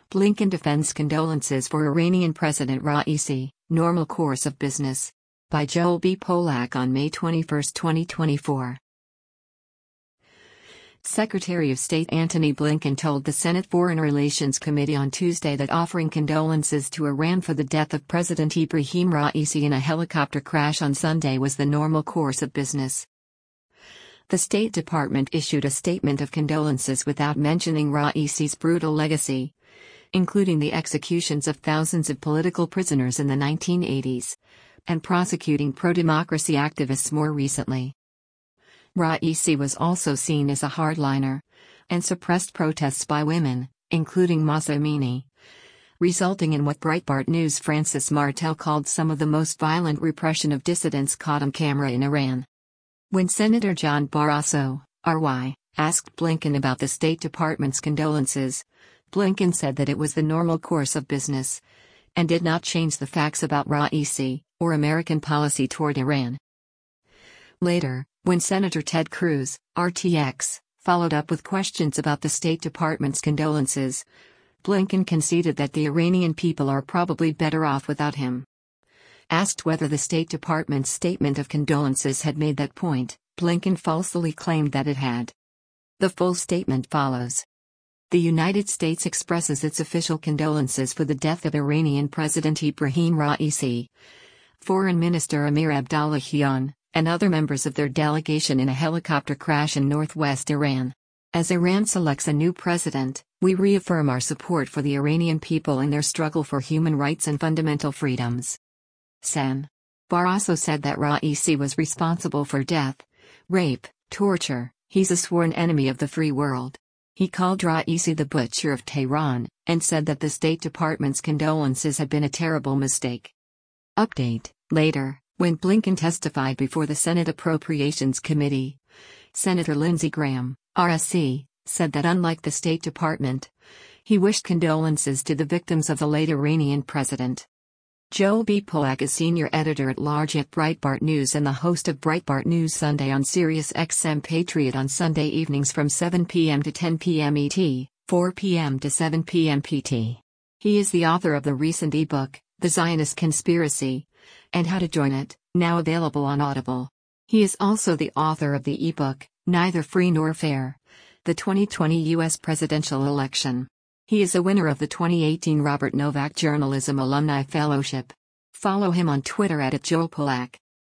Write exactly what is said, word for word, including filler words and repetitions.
Blinken defends condolences for Iranian President Raisi, normal course of business. By Joel B. Polak on May twenty-first, twenty twenty-four. Secretary of State Antony Blinken told the Senate Foreign Relations Committee on Tuesday that offering condolences to Iran for the death of President Ibrahim Raisi in a helicopter crash on Sunday was the normal course of business. The State Department issued a statement of condolences without mentioning Raisi's brutal legacy, including the executions of thousands of political prisoners in the nineteen eighties, and prosecuting pro-democracy activists more recently. Raisi was also seen as a hardliner, and suppressed protests by women, including Mahsa Amini, resulting in what Breitbart News' Francis Martel called some of the most violent repression of dissidents caught on camera in Iran. When Senator John Barrasso, R Y, asked Blinken about the State Department's condolences, Blinken said that it was the normal course of business, and did not change the facts about Raisi, or American policy toward Iran. Later, when Senator Ted Cruz, R T X, followed up with questions about the State Department's condolences, Blinken conceded that the Iranian people are probably better off without him. Asked whether the State Department's statement of condolences had made that point, Blinken falsely claimed that it had. The full statement follows. The United States expresses its official condolences for the death of Iranian President Ibrahim Raisi, Foreign Minister Amir Abdollahian, and other members of their delegation in a helicopter crash in northwest Iran. As Iran selects a new president, we reaffirm our support for the Iranian people in their struggle for human rights and fundamental freedoms. Sen. Barrasso said that Raisi was responsible for death, rape, torture. He's a sworn enemy of the free world. He called Raisi the butcher of Tehran, and said that the State Department's condolences had been a terrible mistake. Update: later, when Blinken testified before the Senate Appropriations Committee, Senator Lindsey Graham, R S C, said that unlike the State Department, he wished condolences to the victims of the late Iranian president. Joel B. Polak is senior editor-at-large at Breitbart News and the host of Breitbart News Sunday on Sirius X M Patriot on Sunday evenings from seven p m to ten p m E T, four p m to seven p m P T. He is the author of the recent ebook, The Zionist Conspiracy, and How to Join It, now available on Audible. He is also the author of the ebook, Neither Free Nor Fair: The twenty twenty U S Presidential Election. He is a winner of the twenty eighteen Robert Novak Journalism Alumni Fellowship. Follow him on Twitter at Joel Polak.